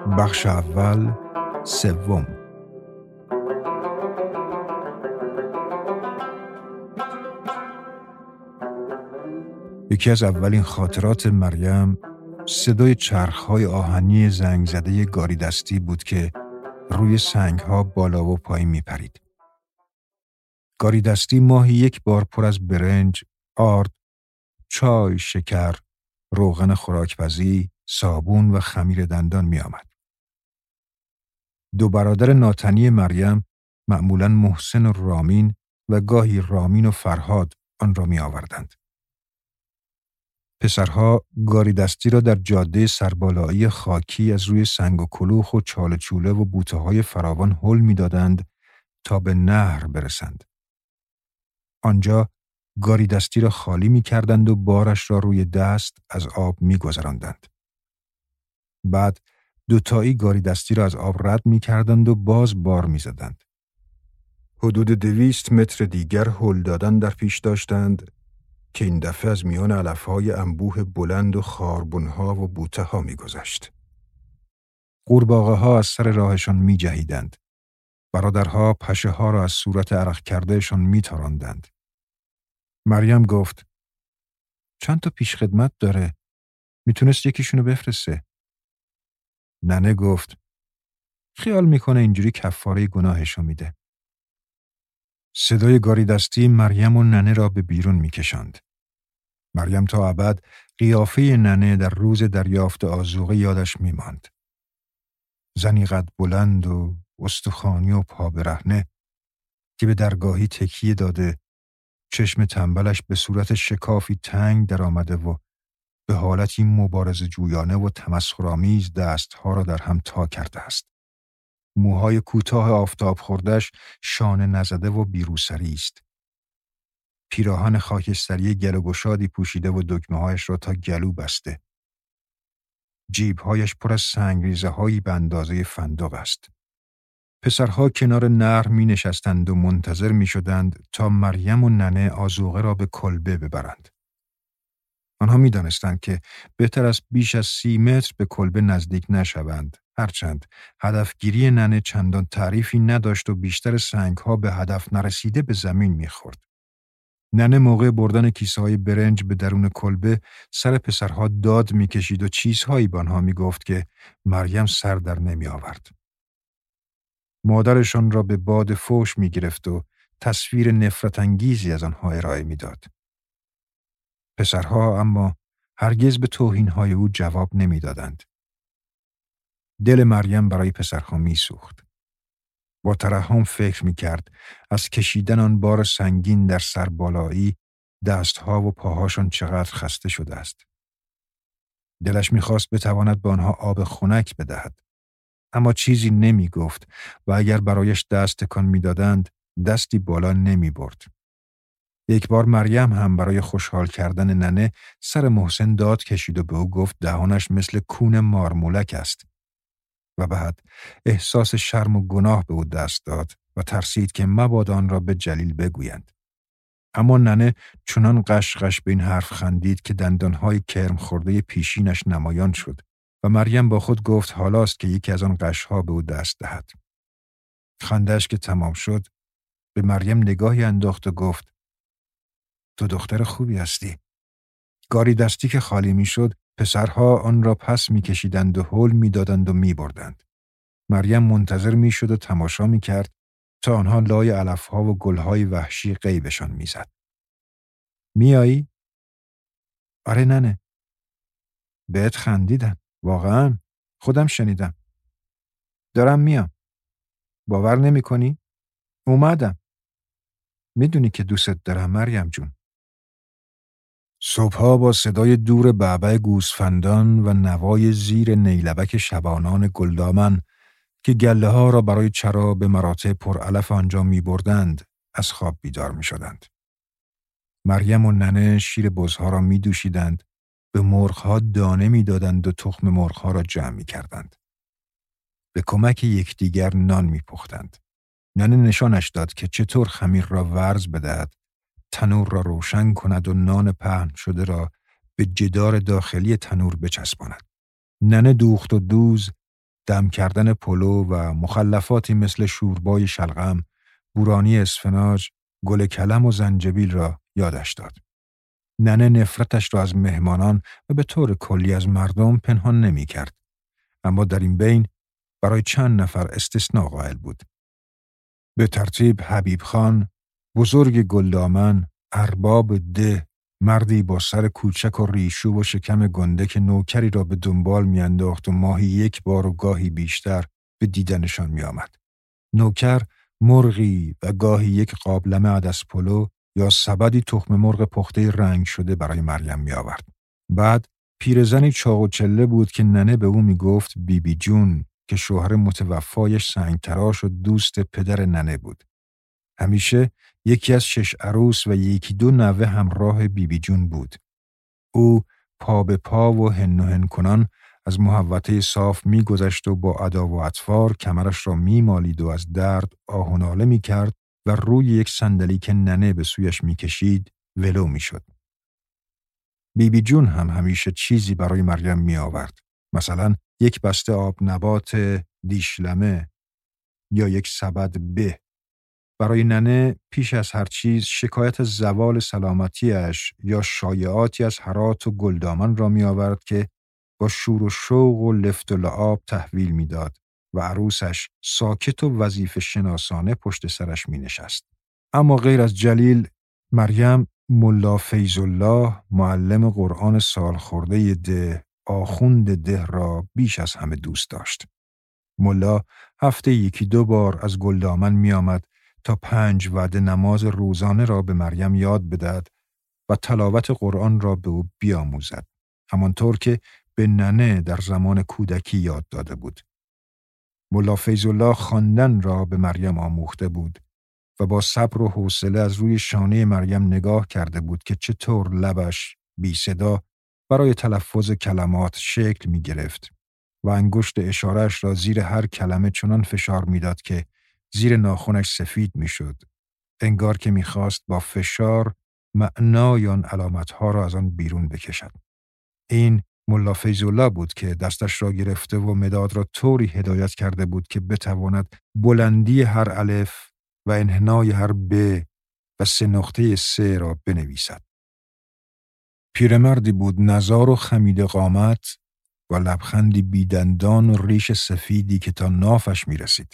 بخش اول سوم. یکی از اولین خاطرات مریم صدای چرخ‌های آهنی زنگ زده گاری دستی بود که روی سنگ‌ها بالا و پایین می‌پرید. گاری دستی ماهی یک بار پر از برنج، آرد، چای، شکر، روغن خوراکپزی، صابون و خمیر دندان می‌آمد. دو برادر ناتنی مریم، معمولاً محسن و رامین و گاهی رامین و فرهاد آن را می‌آوردند. پسرها گاری دستی را در جاده سربالایی خاکی از روی سنگ و کلوخ و چاله چوله و بوته‌های فراوان هل می‌دادند تا به نهر برسند. آنجا گاری دستی را خالی می‌کردند و بارش را روی دست از آب می‌گذراندند. بعد دوتایی گاری دستی را از آب رد می‌کردند و باز بار می‌زدند. حدود 200 متر دیگر هل دادن در پیش داشتند که این دفعه از میان علف‌های انبوه بلند و خاربن‌ها و بوته‌ها می‌گذشت. قورباغه‌ها از سر راهشان می‌جهیدند. برادرها پشه‌ها را از صورت عرق کردهشان می‌تاراندند. مریم گفت: چند تا پیش خدمت داره. میتونست یکیشونو بفرسته. ننه گفت: خیال میکنه اینجوری کفاره گناهشو میده. صدای گاری دستی مریم و ننه را به بیرون میکشاند. مریم تا ابد قیافه ننه در روز دریافت آذوقه یادش میماند. زنی قد بلند و استخوانی و پا برهنه که به درگاهی تکیه داده، چشم تنبلش به صورت شکافی تنگ در آمده و به حالتی مبارزه جویانه و تمسخرآمیز دستها را در هم تا کرده است. موهای کوتاه آفتاب خوردش شانه نزده و بیروسری است. پیراهن خاکستری گلو گشادی پوشیده و دکمه‌هایش را تا گلو بسته. جیب‌هایش پر از سنگریزه‌هایی به اندازه فندق است. پسرها کنار نهر می‌نشستند و منتظر می‌شدند تا مریم و ننه آذوقه را به کلبه ببرند. آنها می‌دانستند که بهتر است بیش از 30 متر به کلبه نزدیک نشوند، هرچند هدفگیری ننه چندان تعریفی نداشت و بیشتر سنگ‌ها به هدف نرسیده به زمین می‌خورد. ننه موقع بردن کیسه‌های برنج به درون کلبه سر پسرها داد می‌کشید و چیزهایی به آنها می‌گفت که مریم سر در نمی‌آورد. مادرشان را به باد فوش می‌گرفت و تصویر نفرت انگیزی از آنها ارائه می‌داد. پسرها اما هرگز به توهین‌های او جواب نمی‌دادند. دل مریم برای پسرها می‌سوخت. با ترحم فکر می‌کرد از کشیدن آن بار سنگین در سربالایی دستها و پاهاشان چقدر خسته شده است. دلش می‌خواست بتواند به آنها آب خنک بدهد، اما چیزی نمی‌گفت و اگر برایش دست تکان می‌دادند دستی بالا نمی‌برد. یک بار مریم هم برای خوشحال کردن ننه سر محسن داد کشید و به او گفت دهانش مثل کون مارمولک است و بعد احساس شرم و گناه به او دست داد و ترسید که مبادا آن را به جلیل بگویند. اما ننه چنان قشقش به این حرف خندید که دندانهای کرم خورده پیشینش نمایان شد و مریم با خود گفت حالاست که یکی از آن قشها به او دست دهد. خنده‌اش که تمام شد به مریم نگاهی انداخت و گفت: تو دختر خوبی هستی. گاری دستی که خالی می شد پسرها آن را پس می کشیدند و هل می دادند و می بردند. مریم منتظر می شد و تماشا می کرد تا آنها لای علفها و گلهای وحشی غیبشان می زد. میایی؟ آره ننه. بهت خندیدن. واقعا خودم شنیدم. دارم میام. باور نمی کنی؟ اومدم. میدونی که دوست دارم مریم جون. صبحها با صدای دور بعبع گوسفندان و نوای زیر نیلبک شبانان گلدامن که گله ها را برای چرا به مراتع پرعلف آنجا می بردند از خواب بیدار می شدند. مریم و ننه شیر بزها را می دوشیدند، به مرغها دانه می دادند و تخم مرغها را جمع می کردند. به کمک یکدیگر نان می پختند. ننه نشانش داد که چطور خمیر را ورز بدهد، تنور را روشن کند و نان پهن شده را به جدار داخلی تنور بچسباند. ننه دوخت و دوز دم کردن پلو و مخلفاتی مثل شوربای شلغم، بورانی اسفناج، گل کلم و زنجبیل را یادش داد. ننه نفرتش را از مهمانان و به طور کلی از مردم پنهان نمی کرد. اما در این بین برای چند نفر استثناء قائل بود. به ترتیب حبیب خان، بزرگ گلدامن، ارباب ده، مردی با سر کوچک و ریشو و شکم گنده که نوکری را به دنبال میانداخت و ماهی یک بار و گاهی بیشتر به دیدنشان می آمد. نوکر مرغی و گاهی یک قابلمه عدس پلو یا سبدی تخم مرغ پخته رنگ شده برای مریم می آورد. بعد پیرزنی چاق و چله بود که ننه به او می گفت بیبی جون که شوهر متوفایش سنگتراش و دوست پدر ننه بود. همیشه یکی از 6 عروس و 1-2 نوه همراه بیبی جون بود. او پا به پا و هن کنان از محوطه صاف می گذشت و با ادا و اطوار کمرش را می مالید و از درد آه و ناله می کرد و روی یک صندلی که ننه به سویش می کشید ولو می شد. بیبی جون هم همیشه چیزی برای مریم می آورد. مثلا یک بسته آب نبات دیشلمه یا یک سبد به. برای ننه پیش از هر چیز شکایت زوال سلامتیش یا شایعاتی از هرات و گلدامن را می آورد که با شور و شوق و لفت و لعاب تحویل می داد و عروسش ساکت و وظیفه شناسانه پشت سرش می نشست. اما غیر از جلیل، مریم ملا فیض الله معلم قرآن سالخورده ده آخوند ده را بیش از همه دوست داشت. ملا هفته 1-2 بار از گلدامن می آمد تا 5 وعده نماز روزانه را به مریم یاد بدهد و تلاوت قرآن را به او بیاموزد، همانطور که به ننه در زمان کودکی یاد داده بود. ملا فیض الله خواندن را به مریم آموخته بود و با صبر و حوصله از روی شانه مریم نگاه کرده بود که چطور لبش بی صدا برای تلفظ کلمات شکل می گرفت و انگشت اشارهش را زیر هر کلمه چنان فشار می داد که زیر ناخنش سفید می شد. انگار که می خواست با فشار معنای آن علامتها را از آن بیرون بکشد. این ملا فیض الله بود که دستش را گرفته و مداد را طوری هدایت کرده بود که بتواند بلندی هر الف و انحنای هر ب و 3 نقطه س را بنویسد. پیرمردی بود نزار و خمید قامت و لبخندی بیدندان و ریش سفیدی که تا نافش می رسید.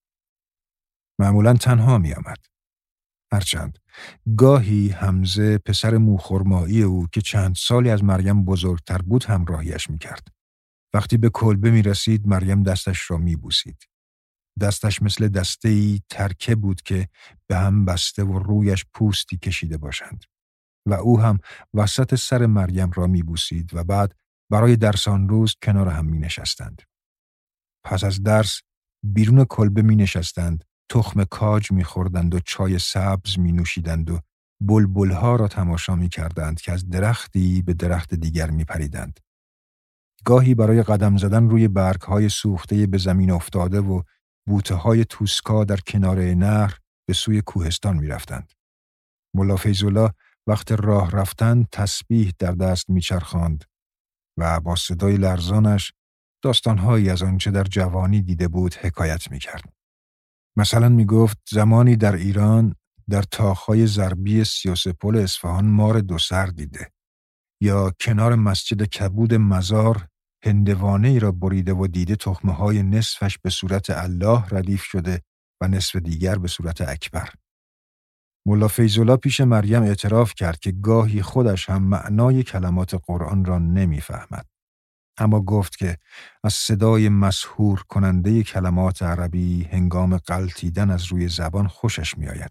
معمولاً تنها می آمد. هرچند گاهی حمزه پسر موخرمایی او که چند سالی از مریم بزرگتر بود همراهیش می کرد. وقتی به کلبه می رسید مریم دستش را می بوسید. دستش مثل دسته‌ای ترکه بود که به هم بسته و رویش پوستی کشیده باشند. و او هم وسط سر مریم را می بوسید و بعد برای درس آن روز کنار هم می نشستند. پس از درس بیرون کلبه می نشستند، تخم کاج می خوردند و چای سبز می نوشیدند و بلبلها را تماشا می کردند که از درختی به درخت دیگر می پریدند. گاهی برای قدم زدن روی برگ‌های سوخته به زمین افتاده و بوته‌های توسکا در کنار نهر به سوی کوهستان می رفتند. ملا فیض الله وقت راه رفتن تسبیح در دست می چرخاند و با صدای لرزانش داستانهایی از آنچه در جوانی دیده بود حکایت می کرد. مثلا می گفت زمانی در ایران در طاق‌های ضربی 33 پل اصفهان مار 2 سر دیده، یا کنار مسجد کبود مزار هندوانه ای را بریده و دیده تخمه‌های نصفش به صورت الله ردیف شده و نصف دیگر به صورت اکبر. ملا فیض الله پیش مریم اعتراف کرد که گاهی خودش هم معنای کلمات قرآن را نمی‌فهمد. اما گفت که از صدای مسحور کننده کلمات عربی هنگام غلطیدن از روی زبان خوشش می‌آید.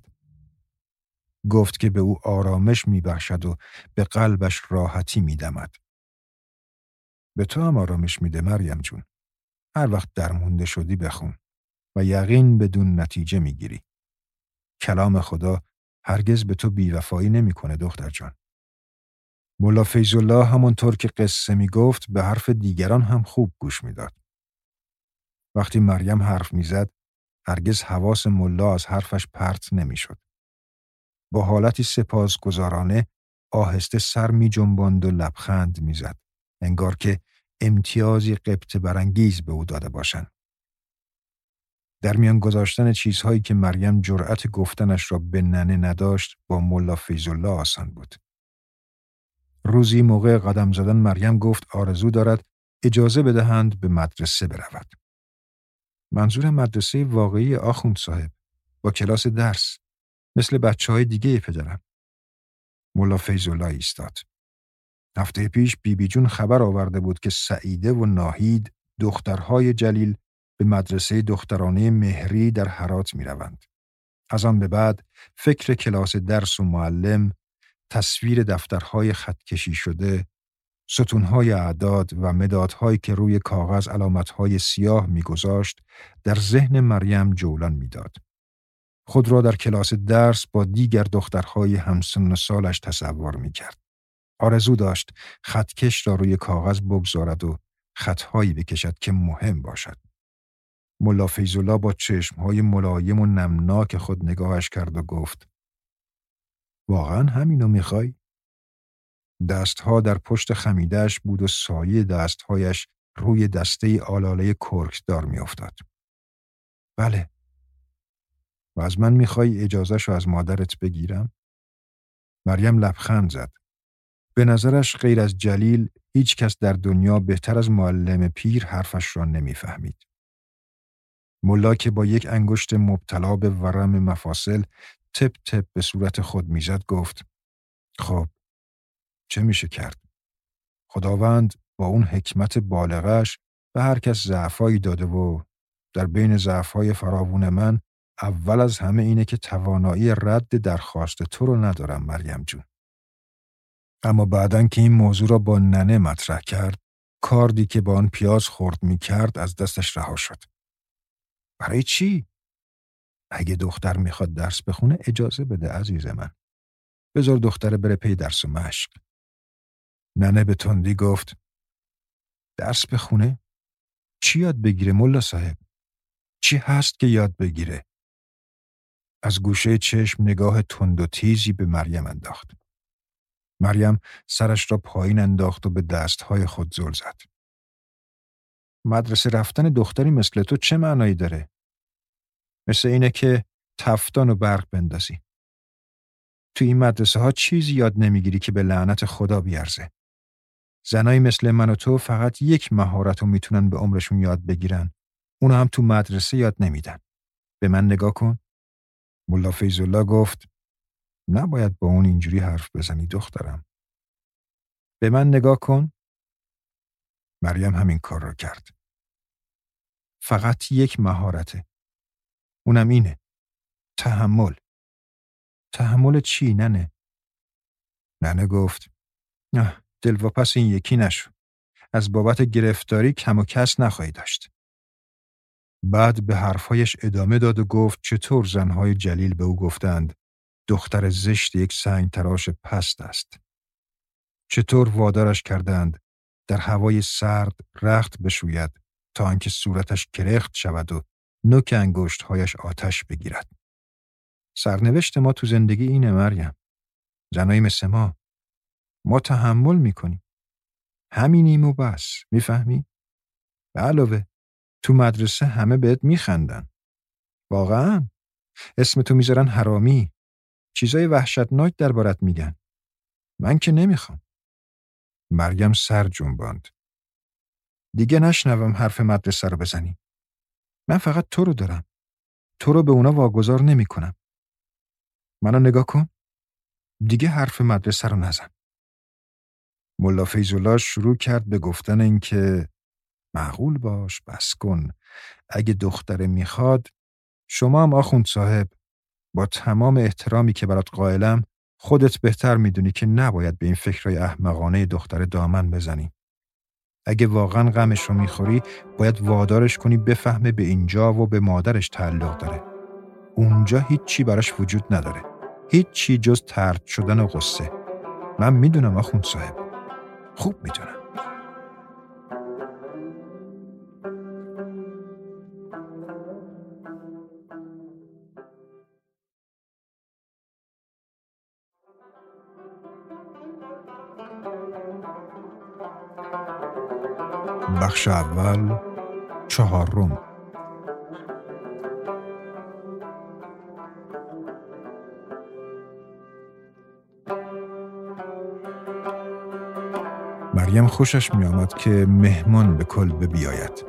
گفت که به او آرامش می‌بخشد و به قلبش راحتی می‌دمد. به تو هم آرامش میده مریم جون. هر وقت درمونده شدی بخون و یقین بدون نتیجه میگیری. کلام خدا هرگز به تو بیوفایی نمیکنه دختر جان. ملا فیض الله همونطور که قصه میگفت به حرف دیگران هم خوب گوش میداد. وقتی مریم حرف میزد هرگز حواس ملا از حرفش پرت نمیشد. با حالتی سپاسگزارانه آهسته سر میجنباند و لبخند میزد، انگار که امتیازی غبطه برانگیز به او داده باشند. در میان گذاشتن چیزهایی که مریم جرأت گفتنش را به ننه نداشت با ملا فیض‌الله آسان بود. روزی موقع قدم زدن مریم گفت آرزو دارد اجازه بدهند به مدرسه برود. منظور مدرسه واقعی آخوند صاحب، با کلاس درس، مثل بچه‌های دیگه پدرم. ملا فیض‌الله ایستاد. هفته پیش بیبی جون خبر آورده بود که سعیده و ناهید دخترهای جلیل به مدرسه دخترانه مهری در هرات می روند. از آن به بعد فکر کلاس درس و معلم، تصویر دفترهای خطکشی شده، ستونهای اعداد و مدادهایی که روی کاغذ علامتهای سیاه می‌گذاشت در ذهن مریم جولان می‌داد. خود را در کلاس درس با دیگر دخترهای همسن و سالش تصور می‌کرد. آرزو داشت خطکش را روی کاغذ بگذارد و خطهایی بکشد که مهم باشد. ملا فیض‌الله با چشمهای ملایم و نمناک خود نگاهش کرد و گفت واقعا همینو میخوای؟ دستها در پشت خمیده‌اش بود و سایه دستهایش روی دسته آلاله کرکدار میافتاد. بله. و از من میخوای اجازهشو از مادرت بگیرم؟ مریم لبخند زد. به نظرش غیر از جلیل هیچ کس در دنیا بهتر از معلم پیر حرفش را نمیفهمید. ملا که با یک انگشت مبتلا به ورم مفاصل تپ تپ به صورت خود میزد گفت خب چه میشه کرد؟ خداوند با اون حکمت بالغش به هر کس ضعفایی داده و در بین ضعفهای فراوون من اول از همه اینه که توانایی رد درخواست تو رو ندارم مریم جون. اما بعدن که این موضوع را با ننه مطرح کرد، کاردی که با آن پیاز خورد می کرد از دستش رها شد. برای چی؟ اگه دختر میخواد درس بخونه اجازه بده عزیز من. بذار دختر بره پی درس و مشق. ننه به تندی گفت درس بخونه؟ چی یاد بگیره ملا صاحب؟ چی هست که یاد بگیره؟ از گوشه چشم نگاه تند و تیزی به مریم انداخت. مریم سرش را پایین انداخت و به دستهای خود زل زد. مدرسه رفتن دختری مثل تو چه معنایی داره؟ مثل اینه که تفتان و برق بندازی. تو این مدرسه ها چیزی یاد نمیگیری که به لعنت خدا بیارزه. زنایی مثل من و تو فقط یک مهارت رو میتونن به عمرشون یاد بگیرن. اونو هم تو مدرسه یاد نمیدن. به من نگاه کن. ملا فیض‌الله گفت نباید با اون اینجوری حرف بزنی دخترم. به من نگاه کن. مریم همین کار را کرد. فقط یک مهارته. اونم اینه. تحمل. تحمل چی ننه؟ ننه گفت نه دلواپس این یکی نشو. از بابت گرفتاری کم و کس نخواهی داشت. بعد به حرفهایش ادامه داد و گفت چطور زنهای جلیل به او گفتند دختر زشت یک سنگ تراش پست است. چطور وادارش کردند در هوای سرد رخت بشوید تا آنکه صورتش کرخت شود و نوک انگشتهایش آتش بگیرد. سرنوشت ما تو زندگی اینه مریم. زنایی مثل ما تحمل میکنیم. همینیم و بس. میفهمی؟ به علاوه تو مدرسه همه بهت میخندن. واقعا اسم تو میذارن حرامی. چیزای وحشتناک دربارت میگن. من که نمیخوام. مریم سر جنباند. دیگه نشنوم حرف مدرسه رو بزنی. من فقط تو رو دارم. تو رو به اونا واگذار نمیکنم. منو نگاه کن. دیگه حرف مدرسه رو نزن. ملا فیض‌الله شروع کرد به گفتن این که معقول باش بس کن. اگه دختره میخواد شما هم آخوند صاحب با تمام احترامی که برات قائلم خودت بهتر میدونی که نباید به این فکرای احمقانه دختر دامن بزنی. اگه واقعا غمش رو میخوری باید وادارش کنی بفهمه به اینجا و به مادرش تعلق داره. اونجا هیچی براش وجود نداره. هیچی جز طرد شدن و غصه. من میدونم آخوند صاحب. خوب میدونم. بخش اول 4. مریم خوشش می آمد که مهمان به کلبه بیاید.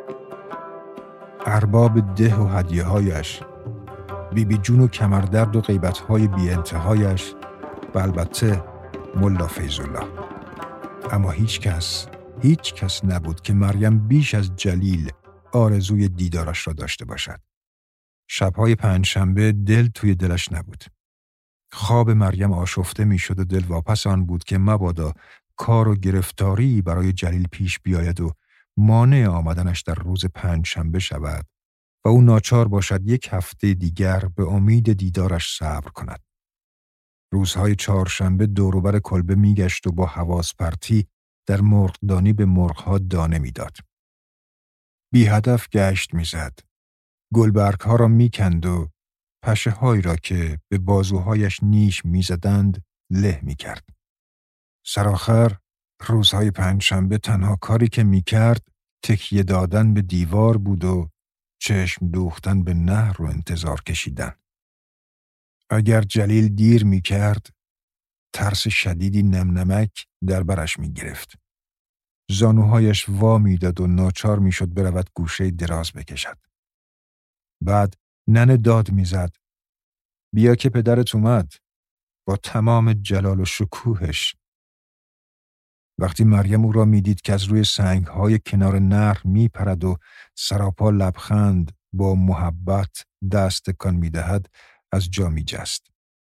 ارباب ده و هدیه هایش، بیبی جون و کمردرد و غیبت های بی انتهایش و البته ملا فیض‌الله. اما هیچ کس نبود که مریم بیش از جلیل آرزوی دیدارش را داشته باشد. شب‌های پنجشنبه دل توی دلش نبود. خواب مریم آشفته می‌شد و دل واپس آن بود که مبادا کار و گرفتاری برای جلیل پیش بیاید و مانع آمدنش در روز پنجشنبه شود و او ناچار باشد یک هفته دیگر به امید دیدارش صبر کند. روزهای چهارشنبه دور و بر کلبه می‌گشت و با حواس پرتی در مرغدانی به مرغ‌ها دانه می‌داد. بی هدف گشت می‌زد. گلبرگ‌ها را می‌کند و پشه‌هایی را که به بازوهایش نیش می‌زدند له می‌کرد. سرآخر روزهای پنجشنبه تنها کاری که می‌کرد تکیه دادن به دیوار بود و چشم دوختن به نهر و انتظار کشیدن. اگر جلیل دیر می‌کرد، ترس شدیدی نمنمک در برش می‌گرفت. زانوهایش وا می‌داد و ناچار می‌شد برود گوشه دراز بکشد. بعد ننه داد می‌زد: بیا که پدرت اومد، با تمام جلال و شکوهش. وقتی مریم او را می‌دید که از روی سنگ‌های کنار نهر می‌پرد و سراپا لبخند با محبت دست تکان می‌دهد، از جا می‌جست.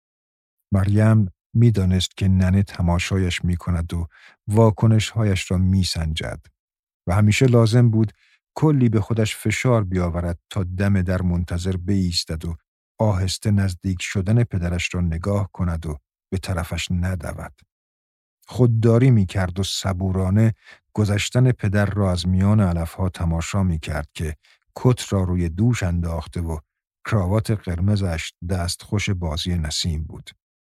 مریم می‌دانست که ننه تماشایش می‌کند و واکنش‌هایش را می‌سنجد و همیشه لازم بود کلی به خودش فشار بیاورد تا دم در منتظر بایستد و آهسته نزدیک شدن پدرش را نگاه کند و به طرفش ندود. خودداری می‌کرد و صبورانه گذشتن پدر را از میان علف‌ها تماشا می‌کرد که کت را روی دوش انداخته و کراوات قرمزش دستخوش بازی نسیم بود.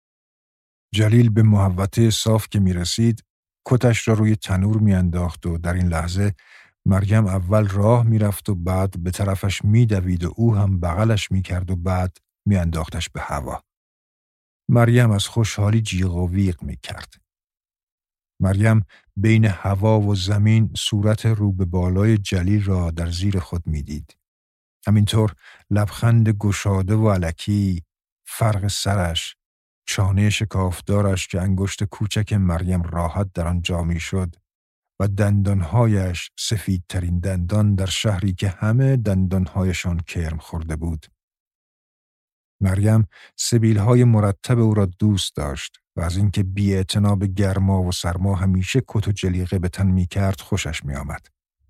جلیل به محوطه صاف که می‌رسید، کتش را روی تنور می‌انداخت و در این لحظه مریم اول راه می‌رفت و بعد به طرفش می‌دوید و او هم بغلش می‌کرد و بعد می‌انداختش به هوا. مریم از خوشحالی جیغ و ویغ می‌کرد. مریم بین هوا و زمین صورت رو به بالای جلیل را در زیر خود می‌دید. همینطور لبخند گشاده و الکی، فرق سرش، چانه شکافدارش که انگشت کوچک مریم راحت در آن جا می‌شد و دندانهایش سفیدترین دندان در شهری که همه دندانهایشان کرم خورده بود. مریم سبیل‌های مرتب او را دوست داشت و از اینکه بی‌اعتنا به گرما و سرما همیشه کت و جلیقه به تن می‌کرد خوشش می‌آمد.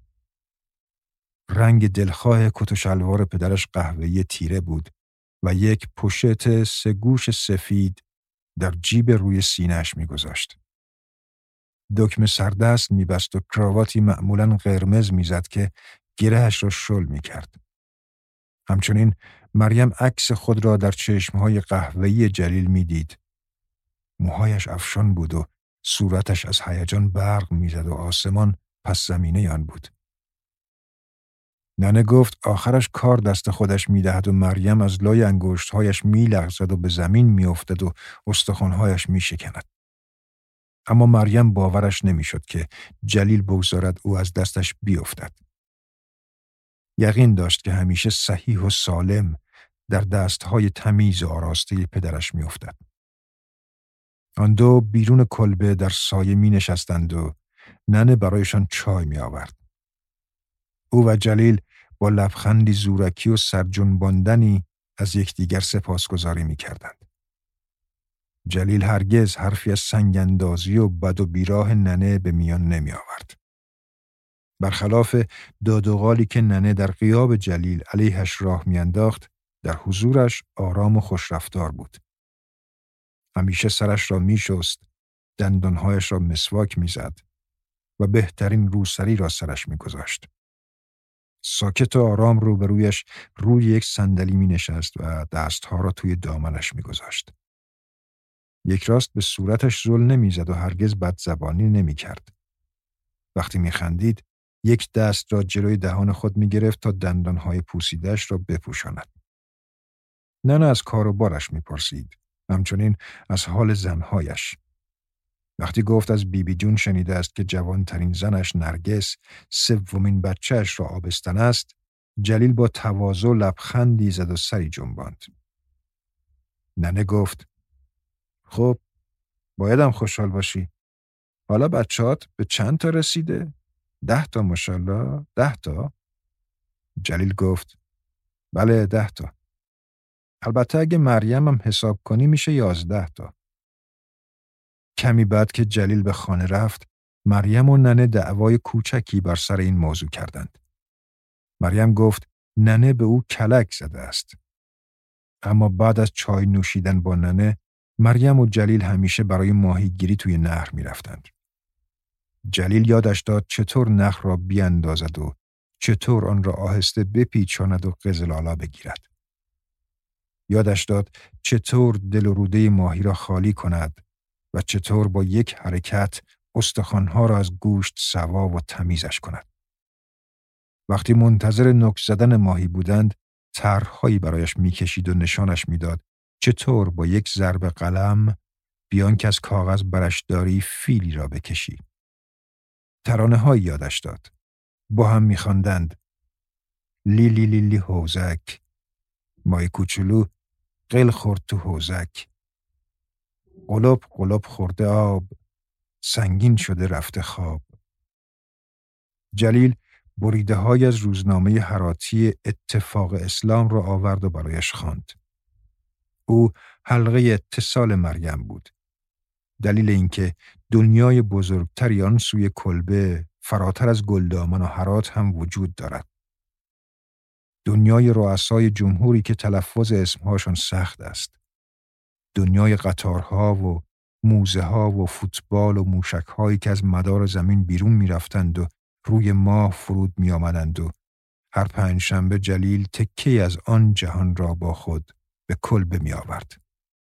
رنگ دلخواه کت و شلوار پدرش قهوه‌ای تیره بود و یک پوشت سه گوش سفید در جیب روی سینه‌اش می‌گذاشت. دکمه سردست می‌بست و کراواتی معمولاً قرمز می‌زد که گرهش را شل می‌کرد. همچنین مریم عکس خود را در چشم‌های قهوه‌ای جلیل می‌دید. موهایش افشان بود و صورتش از هیجان برق می‌زد و آسمان پس زمینه آن بود. ننه گفت آخرش کار دست خودش می‌دهد و مریم از لای انگشت‌هایش می‌لغزد و به زمین می‌افتد و استخوان‌هایش می‌شکند. اما مریم باورش نمی‌شد که جلیل بگذارد او از دستش بیفتد. یقین داشت که همیشه صحیح و سالم در دست‌های تمیز و آراسته پدرش می‌افتد. آن دو بیرون کلبه در سایه می‌نشستند و ننه برایشان چای می‌آورد. او و جلیل با لبخندی زورکی و سرجنباندنی از یکدیگر سپاسگزاری می‌کردند. جلیل هرگز حرفی از سنگ‌اندازی و بد و بیراه ننه به میان نمی‌آورد. برخلاف داد و قالی که ننه در غیاب جلیل علیهش راه می‌انداخت، در حضورش آرام و خوشرفتار بود. همیشه سرش را می‌شست، دندانهایش را مسواک می‌زد و بهترین روسری را سرش می‌گذاشت. ساکت و آرام روبرویش روی یک صندلی می‌نشست و دستها را توی دامنش می‌گذاشت. یک راست به صورتش زل نمی‌زد و هرگز بدزبانی نمی‌کرد. وقتی می‌خندید، یک دست را جلوی دهان خود می‌گرفت تا دندانهای پوسیده‌اش را بپوشاند. ننه از کار و بارش می‌پرسید، همچنین از حال زنهایش. وقتی گفت از بیبی جون شنیده است که جوانترین زنش نرگس سومین بچهش را آبستن است، جلیل با تواضع لبخندی زد و سری جنباند. ننه گفت: خب، بایدم خوشحال باشی. حالا بچه‌هات به چند تا رسیده؟ 10 تا ماشاءالله، 10 تا؟ جلیل گفت: بله 10 تا. البته اگه مریم هم حساب کنی میشه 11 تا. کمی بعد که جلیل به خانه رفت، مریم و ننه دعوای کوچکی بر سر این موضوع کردند. مریم گفت ننه به او کلک زده است. اما بعد از چای نوشیدن با ننه، مریم و جلیل همیشه برای ماهیگیری توی نهر می رفتند. جلیل یادش داد چطور نخ را بیاندازد و چطور آن را آهسته بپیچاند و قزلالا بگیرد. یادش داد چطور دل و روده ماهی را خالی کند و چطور با یک حرکت استخوان‌ها را از گوشت سوا و تمیزش کند. وقتی منتظر نوک زدن ماهی بودند، طرح‌هایی برایش می‌کشید و نشانش می‌داد چطور با یک ضرب قلم بیان که از کاغذ برش داری فیلی را بکشی. ترانه‌هایی یادش داد. با هم می‌خواندند: لیلی لیلی حوزک، مای کوچولو قل خورد تو حوزک، قلب قلب خورده آب، سنگین شده رفته خواب. جلیل بریده‌های از روزنامه هراتی اتفاق اسلام را آورد و برایش خواند. او حلقه اتصال مریم بود. دلیل اینکه دنیای بزرگتری آن سوی کلبه فراتر از گلدامن و هرات هم وجود دارد. دنیای رؤسای جمهوری که تلفظ اسمهاشان سخت است. دنیای قطارها و موزه ها و فوتبال و موشک هایی که از مدار زمین بیرون می رفتند و روی ماه فرود می آمدند و هر پنجشنبه جلیل تکی از آن جهان را با خود به کلبه می آورد.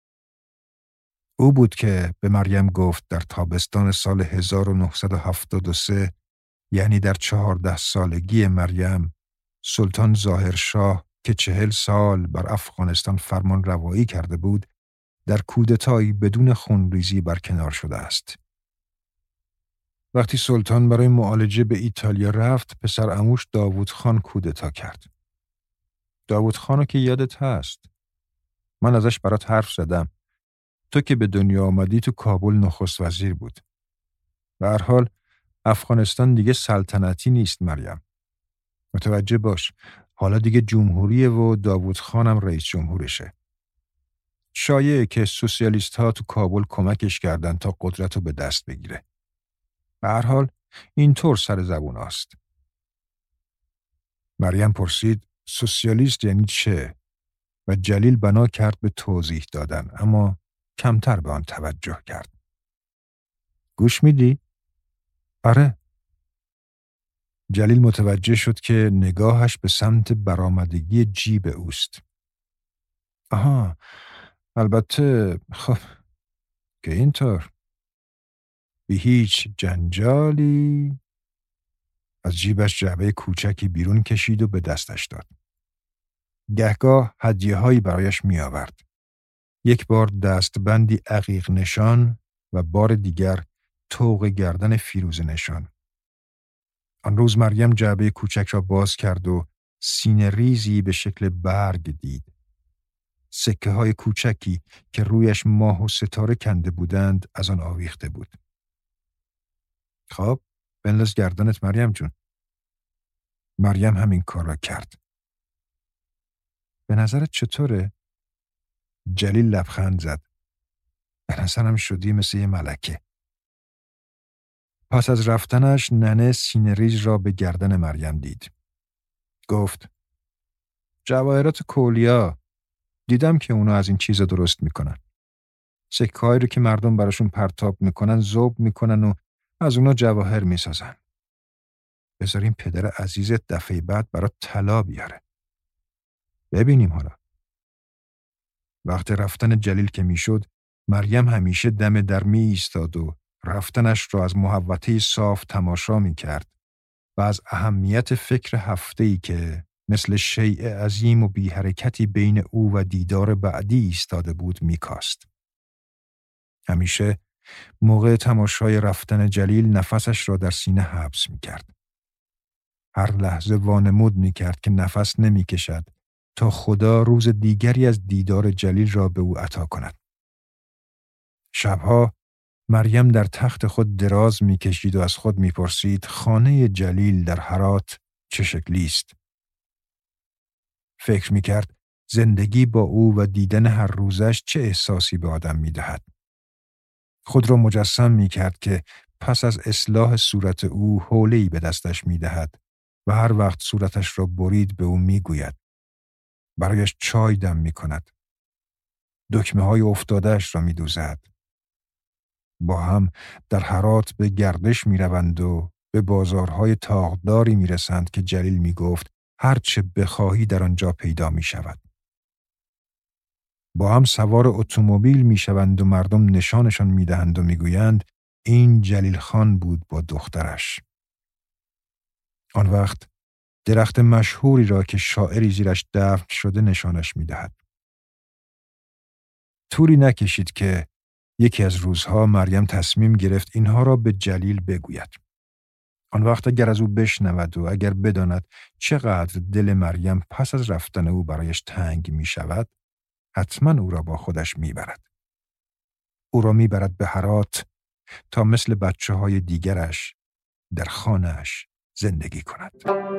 او بود که به مریم گفت در تابستان سال 1973، یعنی در 14 سالگی مریم، سلطان ظاهرشاه که 40 سال بر افغانستان فرمان روایی کرده بود، در کودتایی بدون خونریزی برکنار شده است. وقتی سلطان برای معالجه به ایتالیا رفت، پسر عموش داوود خان کودتا کرد. داوود خانو که یادت هست. من ازش برات حرف زدم. تو که به دنیا آمدی تو کابل نخست وزیر بود. به هر حال افغانستان دیگه سلطنتی نیست مریم. متوجه باش، حالا دیگه جمهوریه و داوود خانم رئیس جمهورشه. شایعه که سوسیالیست ها تو کابل کمکش کردن تا قدرت رو به دست بگیره. به هر حال اینطور سر زبون است. مریم پرسید سوسیالیست یعنی چه؟ و جلیل بنا کرد به توضیح دادن، اما کمتر به آن توجه کرد. گوش میدی؟ آره. جلیل متوجه شد که نگاهش به سمت برآمدگی جیب اوست. آها، البته خب که اینطور. به هیچ جنجالی. از جیبش جعبه کوچکی بیرون کشید و به دستش داد. گهگاه هدیه‌هایی برایش می آورد. یک بار دستبندی عقیق نشان و بار دیگر طوق گردن فیروزه نشان. آن روز مریم جعبه کوچک را باز کرد و سینه ریزی به شکل برگ دید. سکه های کوچکی که رویش ماه و ستاره کنده بودند از آن آویخته بود. خب، بنداز گردنت مریم جون. مریم همین کار را کرد. به نظرت چطوره؟ جلیل لبخند زد. به نظرم شدی مثل یه ملکه. پس از رفتنش ننه سینه‌ریز را به گردن مریم دید. گفت جواهرات کولیا، دیدم که اونا از این چیزا درست میکنن. سکه‌هایی رو که مردم براشون پرتاب میکنن ذوب میکنن و از اونا جواهر میسازن. بذاریم پدر عزیزت دفعه بعد برات طلا بیاره. ببینیم حالا. وقت رفتن جلیل که میشد، مریم همیشه دم در می ایستاد و رفتنش را از محوطه صاف تماشا می کرد و از اهمیت فکر هفته‌ای که مثل شیء عظیم و بی حرکتی بین او و دیدار بعدی ایستاده بود می کاست. همیشه موقع تماشای رفتن جلیل نفسش را در سینه حبس می کرد. هر لحظه وانمود می کرد که نفس نمی کشد تا خدا روز دیگری از دیدار جلیل را به او عطا کند. شبها مریم در تخت خود دراز می کشید و از خود می پرسید خانه جلیل در هرات چه شکلی است؟ فکر می کرد زندگی با او و دیدن هر روزش چه احساسی به آدم می دهد. خود را مجسم می کرد که پس از اصلاح صورت او حوله‌ای به دستش می دهد و هر وقت صورتش را برید به او می گوید. برایش چای دم می کند. دکمه های افتادهش را می دوزد. با هم در هرات به گردش می روند و به بازارهای تاغداری می رسند که جلیل می گفت هر چه بخواهی در آنجا پیدا می شود. با هم سوار اتومبیل می شوند و مردم نشانشان می دهند و می گویند این جلیل خان بود با دخترش. آن وقت درخت مشهوری را که شاعری زیرش دفن شده نشانش می دهد. طولی نکشید که یکی از روزها مریم تصمیم گرفت اینها را به جلیل بگوید. آن وقت اگر از او بشنود و اگر بداند چقدر دل مریم پس از رفتن او برایش تنگ می شود، حتما او را با خودش می برد. او را می برد به هرات تا مثل بچه‌های دیگرش در خانه‌اش زندگی کند.